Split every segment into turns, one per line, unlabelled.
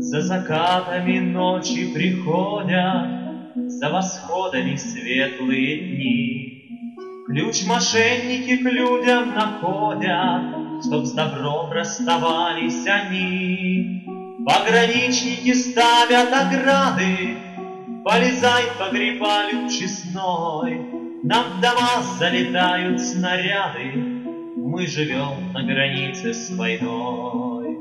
За закатами ночи приходят, за восходами светлые дни. Ключ мошенники к людям находят, чтоб с добром расставались они. Пограничники ставят ограды, полезай по грибалю честной. Нам в дома залетают снаряды, мы живем на границе с войной.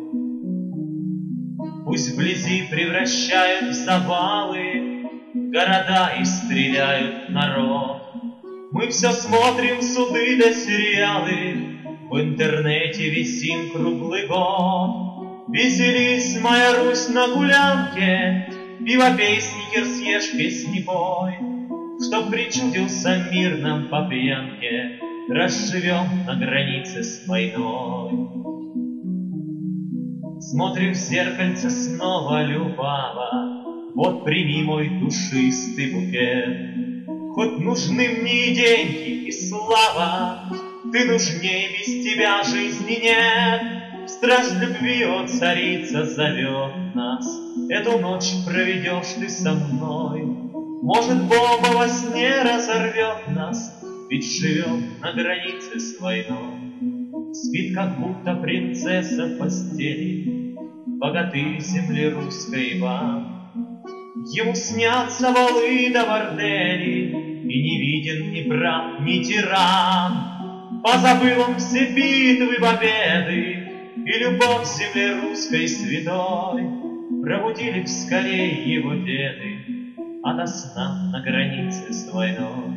Пусть вблизи превращают в завалы города и стреляют народ. Мы все смотрим суды да сериалы, в интернете висим круглый год. Веселись, моя Русь, на гулянке, пиво пей, сникерс ешь, песни пой. Чтоб причудился мир нам по пьянке, разживем на границе с войной. Смотрим в зеркальце снова любава, вот прими мой душистый букет. Хоть нужны мне и деньги, и слава, ты нужней, без тебя жизни нет. В страсть любви, о царица, зовет нас, эту ночь проведешь ты со мной. Может, бомба во сне разорвет нас, ведь живем на границе с войной. Спит, как будто принцесса в постели, богатырь земли русской Иван. Ему снятся валы да бордели, и не виден ни брат, ни тиран. Позабыл он все битвы, победы и любовь к земле русской святой. Пробудили вскорей его деды ото сна на границе с войной.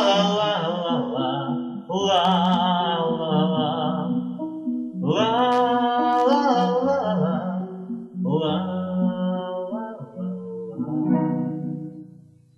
Ла-ла-ла-ла-ла, ла-ла-ла, ла.